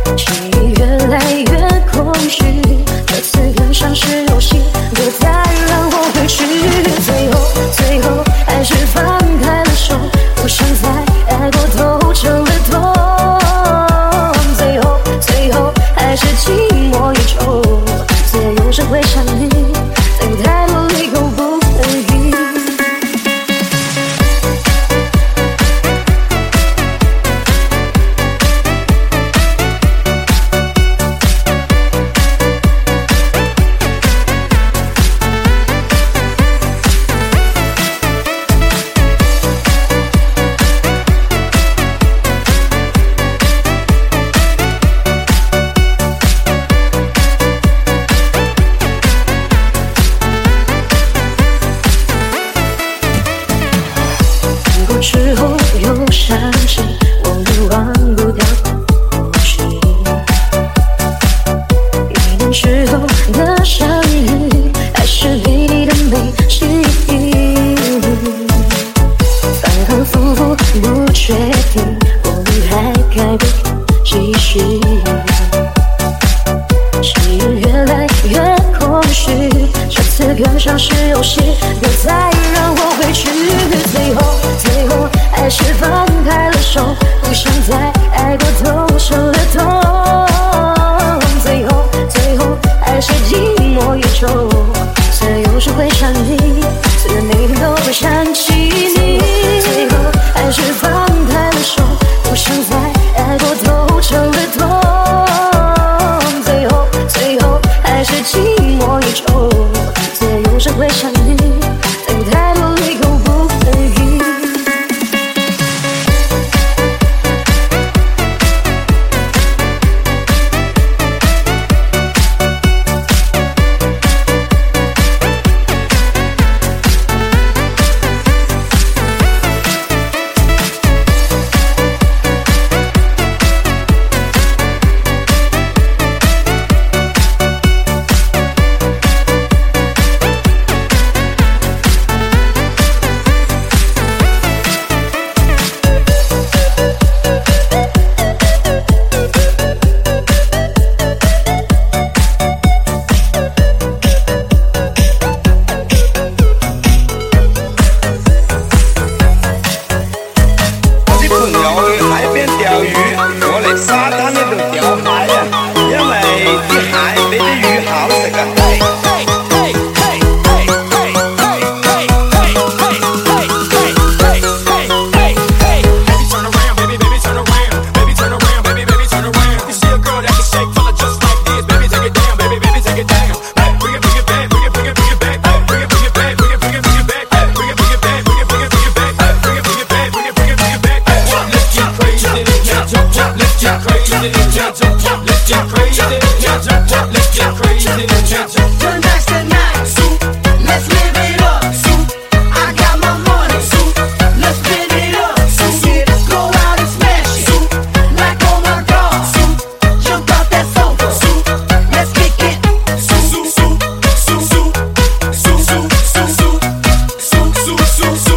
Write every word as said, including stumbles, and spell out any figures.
记忆越来越空虚，这次更像是游戏，别再让我回去。最后，最后还是放开了手，不想再爱过头成了痛。最后，最后还是寂寞一周，却有时会想你，但太努力口不能语。之后又想起我们忘不掉过去，一年之后的相遇，还是你的美记忆，反反复复不确定，我们还该不继续？记忆越来越空虚，这次更像是游戏，别再让我回去。最后，最后还是放开了手，不想再爱过头成了痛。最后，最后还是寂寞一周，虽然有时会想你，虽然每天都会想起你。最后还是放开了手，不想再爱过头成了痛。最后，最后还是寂寞一周，虽然有时会想你，但太努力口不能语。 朋友去海边钓鱼，我嚟沙滩呢度钓。